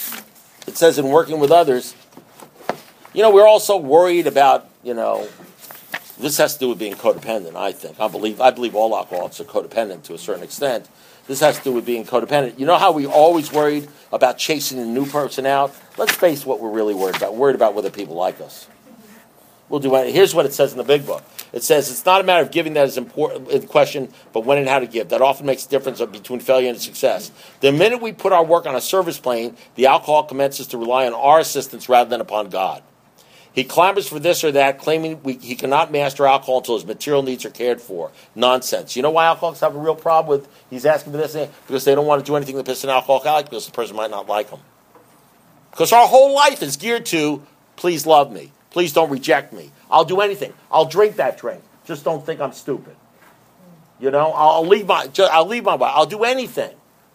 It says in working with others, you know, we're also worried about, you know, this has to do with being codependent, I think. I believe all alcoholics are codependent to a certain extent. This has to do with being codependent. You know how we're always worried about chasing a new person out? Let's face what we're really worried about. We're worried about whether people like us. We'll do it. Here's what it says in the big book. It says it's not a matter of giving that is important in question, but when and how to give. That often makes a difference between failure and success. The minute we put our work on a service plane, the alcoholic commences to rely on our assistance rather than upon God. He clamors for this or that, claiming he cannot master alcohol until his material needs are cared for. Nonsense. You know why alcoholics have a real problem with he's asking for this? Because they don't want to do anything to piss an alcoholic out because the person might not like them. Because our whole life is geared to, please love me. Please don't reject me. I'll do anything. I'll drink that drink. Just don't think I'm stupid. You know, I'll leave my wife. I'll do anything.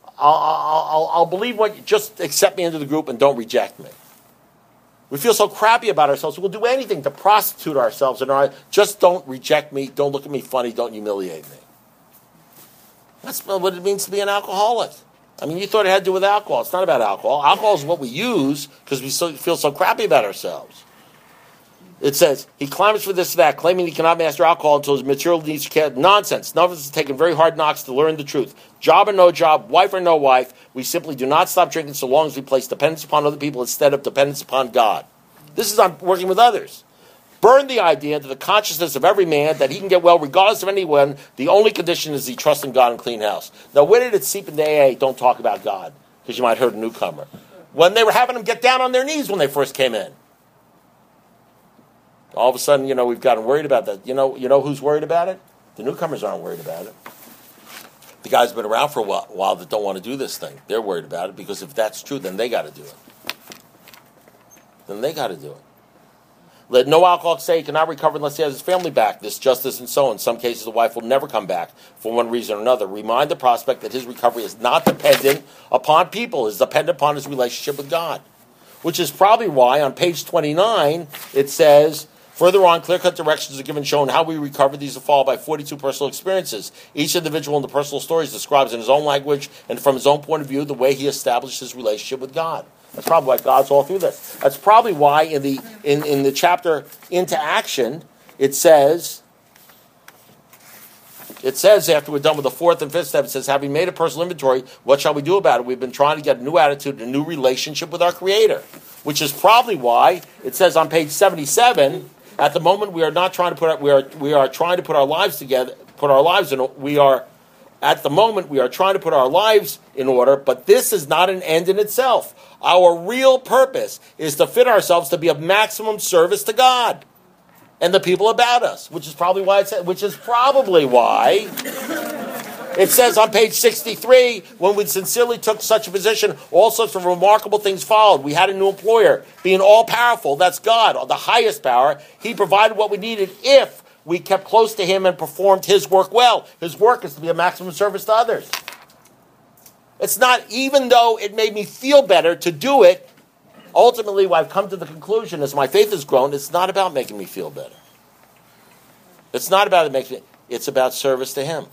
I'll believe what. Just accept me into the group and don't reject me. We feel so crappy about ourselves. We'll do anything to prostitute ourselves. Just don't reject me. Don't look at me funny. Don't humiliate me. That's what it means to be an alcoholic. I mean, you thought it had to do with alcohol. It's not about alcohol. Alcohol is what we use because we feel so crappy about ourselves. It says, he clamors for this or that, claiming he cannot master alcohol until his material needs are cared. Nonsense. None of us have taken very hard knocks to learn the truth. Job or no job, wife or no wife, we simply do not stop drinking so long as we place dependence upon other people instead of dependence upon God. This is on working with others. Burn the idea into the consciousness of every man that he can get well regardless of anyone. The only condition is he trusts in God and clean house. Now, where did it seep into AA? Don't talk about God, because you might hurt a newcomer. When they were having them get down on their knees when they first came in. All of a sudden, you know, we've gotten worried about that. You know who's worried about it? The newcomers aren't worried about it. The guys have been around for a while that don't want to do this thing. They're worried about it because if that's true, then they got to do it. Then they got to do it. Let no alcoholic say he cannot recover unless he has his family back. This justice and so. In some cases, the wife will never come back for one reason or another. Remind the prospect that his recovery is not dependent upon people. It is dependent upon his relationship with God. Which is probably why on page 29 it says, further on, clear-cut directions are given showing how we recover. These are followed by 42 personal experiences. Each individual in the personal stories describes in his own language and from his own point of view the way he established his relationship with God. That's probably why God's all through this. That's probably why in the chapter Into Action, it says after we're done with the fourth and fifth step, it says, having made a personal inventory, what shall we do about it? We've been trying to get a new attitude, a new relationship with our Creator, which is probably why it says on page 77, at the moment we are not trying to we are trying to put our lives together, at the moment we are trying to put our lives in order, but this is not an end in itself. Our real purpose is to fit ourselves to be of maximum service to God. and the people about us, which is probably why it says on page 63, when we sincerely took such a position, all sorts of remarkable things followed. We had a new employer, being all-powerful, that's God, the highest power. He provided what we needed if we kept close to him and performed his work well. His work is to be a maximum service to others. It's not, even though it made me feel better to do it, ultimately I've come to the conclusion as my faith has grown, it's not about making me feel better. It's not about it's about service to him.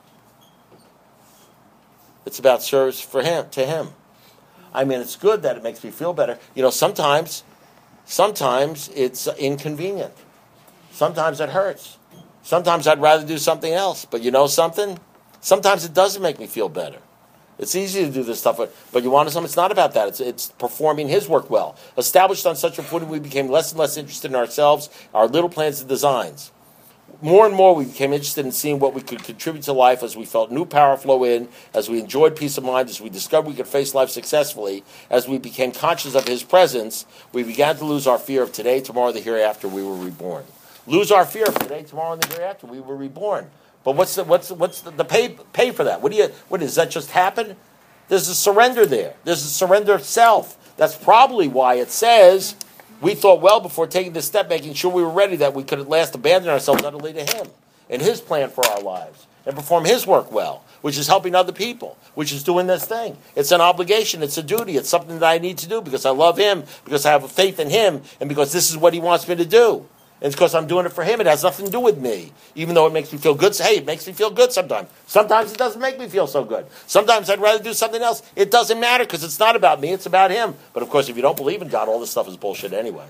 It's about service to him. I mean, it's good that it makes me feel better. Sometimes it's inconvenient. Sometimes it hurts. Sometimes I'd rather do something else. But you know something? Sometimes it doesn't make me feel better. It's easy to do this stuff, but you want to know something? It's not about that. It's performing his work well. Established on such a footing, we became less and less interested in ourselves, our little plans and designs. More and more we became interested in seeing what we could contribute to life as we felt new power flow in, as we enjoyed peace of mind, as we discovered we could face life successfully, as we became conscious of his presence, we began to lose our fear of today, tomorrow, the hereafter we were reborn. Lose our fear of today, tomorrow, and the hereafter we were reborn. But what's the pay for that? What does that just happen? There's a surrender there. There's a surrender of self. That's probably why it says we thought well before taking this step, making sure we were ready, that we could at last abandon ourselves utterly to him and his plan for our lives and perform his work well, which is helping other people, which is doing this thing. It's an obligation. It's a duty. It's something that I need to do because I love him, because I have faith in him, and because this is what he wants me to do. And it's because I'm doing it for him. It has nothing to do with me. Even though it makes me feel good. Hey, it makes me feel good sometimes. Sometimes it doesn't make me feel so good. Sometimes I'd rather do something else. It doesn't matter because it's not about me. It's about him. But of course, if you don't believe in God, all this stuff is bullshit anyway.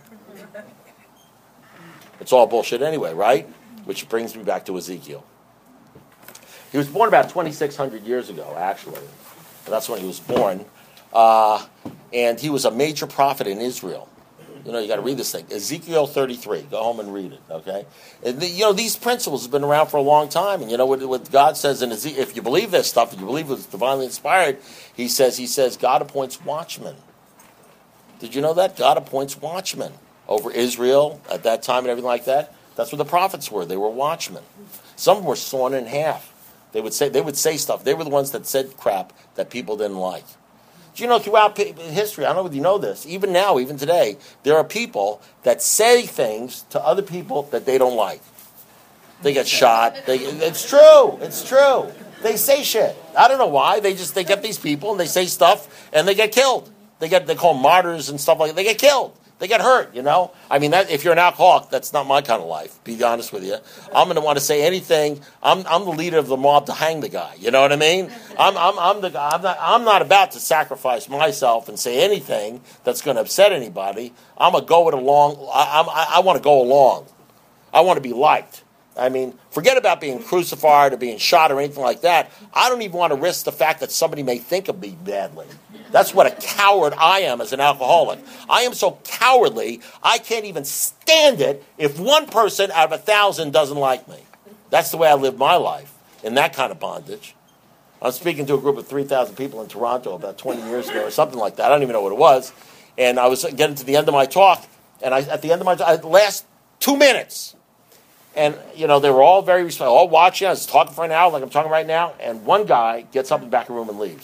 It's all bullshit anyway, right? Which brings me back to Ezekiel. He was born about 2,600 years ago, actually. And that's when he was born. And he was a major prophet in Israel. You got to read this thing. Ezekiel 33. Go home and read it, okay? And these principles have been around for a long time. And what God says in Ezekiel, if you believe this stuff, if you believe it's divinely inspired, he says God appoints watchmen. Did you know that? God appoints watchmen over Israel at that time and everything like that. That's what the prophets were. They were watchmen. Some were sawn in half. They would say stuff. They were the ones that said crap that people didn't like. Throughout history, I don't know if you know this, even now, even today, there are people that say things to other people that they don't like. They get shot. It's true. They say shit. I don't know why. They get these people and they say stuff and they get killed. They call them martyrs and stuff like that. They get killed. They get hurt, I mean, if you're an alcoholic, that's not my kind of life, be honest with you. I'm going to want to say anything. I'm the leader of the mob to hang the guy, you know what I mean? I'm the guy. I'm not about to sacrifice myself and say anything that's going to upset anybody. I'm going to go it along. I want to go along. I want to be liked. I mean, forget about being crucified or being shot or anything like that. I don't even want to risk the fact that somebody may think of me badly. That's what a coward I am as an alcoholic. I am so cowardly, I can't even stand it if one person out of 1,000 doesn't like me. That's the way I live my life, in that kind of bondage. I was speaking to a group of 3,000 people in Toronto about 20 years ago or something like that. I don't even know what it was. And I was getting to the end of my talk, and at the end of my talk, the last 2 minutes, and, they were all very respectful, all watching. I was talking for an hour like I'm talking right now, and one guy gets up in the back of the room and leaves.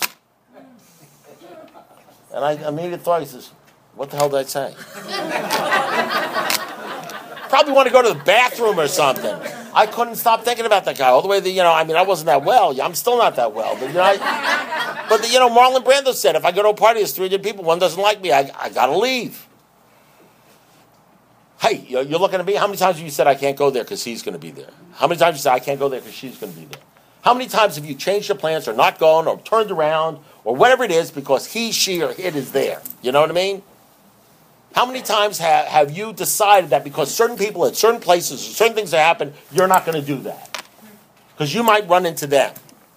And I immediately thought, he says, what the hell did I say? Probably want to go to the bathroom or something. I couldn't stop thinking about that guy all the way to, I wasn't that well. I'm still not that well. But, Marlon Brando said, if I go to a party, there's 300 people, one doesn't like me, I got to leave. Hey, you're looking at me. How many times have you said I can't go there because he's going to be there? How many times have you said I can't go there because she's going to be there? How many times have you changed your plans or not gone or turned around or whatever it is because he, she, or it is there? You know what I mean? How many times have you decided that because certain people at certain places or certain things that happen, you're not going to do that? Because you might run into them.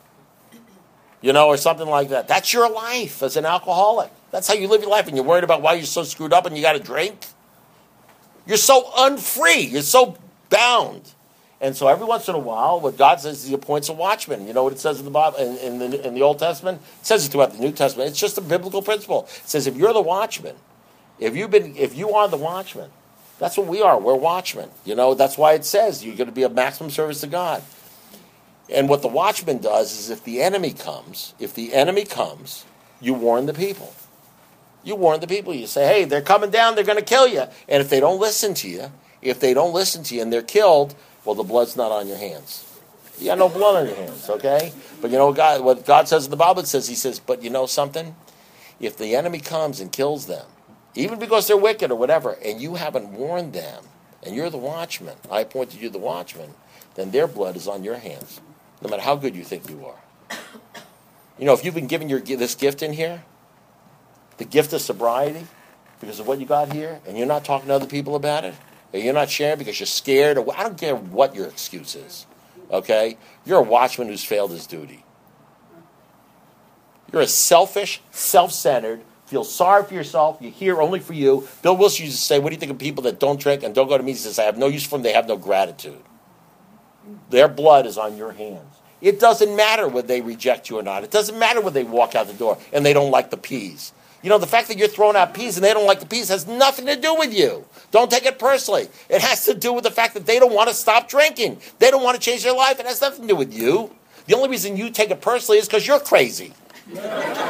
Or something like that. That's your life as an alcoholic. That's how you live your life, and you're worried about why you're so screwed up and you got to drink. You're so unfree. You're so bound. And so every once in a while, what God says is he appoints a watchman. You know what it says in the Bible, in the Old Testament? It says it throughout the New Testament. It's just a biblical principle. It says if you're the watchman, if you are the watchman, That's what we are. We're watchmen. That's why it says you're going to be of maximum service to God. And what the watchman does is if the enemy comes, you warn the people. You warn the people. You say, hey, they're coming down. They're going to kill you. And if they don't listen to you, and they're killed, well, the blood's not on your hands. You got no blood on your hands, okay? But what God says in the Bible, he says, but you know something? If the enemy comes and kills them, even because they're wicked or whatever, and you haven't warned them, and you're the watchman, I appointed you the watchman, then their blood is on your hands, no matter how good you think you are. If you've been given this gift in here, the gift of sobriety, because of what you got here, and you're not talking to other people about it, and you're not sharing because you're scared, or I don't care what your excuse is, okay? You're a watchman who's failed his duty. You're a selfish, self-centered, feel sorry for yourself, you're here only for you. Bill Wilson used to say, what do you think of people that don't drink and don't go to meetings? He says, I have no use for them, they have no gratitude. Their blood is on your hands. It doesn't matter whether they reject you or not. It doesn't matter whether they walk out the door and they don't like the peas. The fact that you're throwing out peas and they don't like the peas has nothing to do with you. Don't take it personally. It has to do with the fact that they don't want to stop drinking. They don't want to change their life. It has nothing to do with you. The only reason you take it personally is because you're crazy. They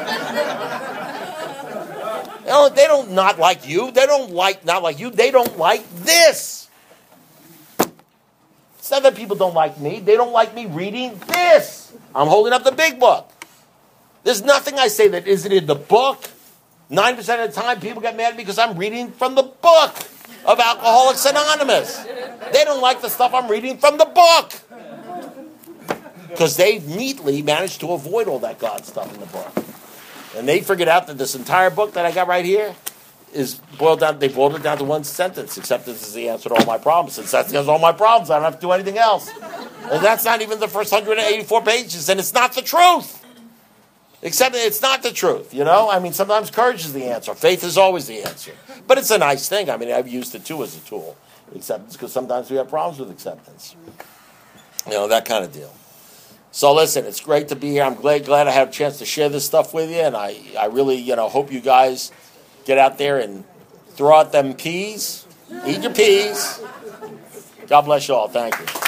don't not like you. They don't like not like you. They don't like this. It's not that people don't like me. They don't like me reading this. I'm holding up the big book. There's nothing I say that isn't in the book. 9% of the time, people get mad at me because I'm reading from the book of Alcoholics Anonymous. They don't like the stuff I'm reading from the book. Because they neatly managed to avoid all that God stuff in the book. And they figured out that this entire book that I got right here is boiled down, they boiled it down to one sentence. Acceptance is the answer to all my problems. Since that's the answer to all my problems, I don't have to do anything else. And that's not even the first 184 pages, and it's not the truth. Except it's not the truth, sometimes courage is the answer. Faith is always the answer. But it's a nice thing. I've used it too as a tool. Acceptance, because sometimes we have problems with acceptance. That kind of deal. So listen, it's great to be here. I'm glad I have a chance to share this stuff with you, and I really, hope you guys get out there and throw out them peas. Eat your peas. God bless you all. Thank you.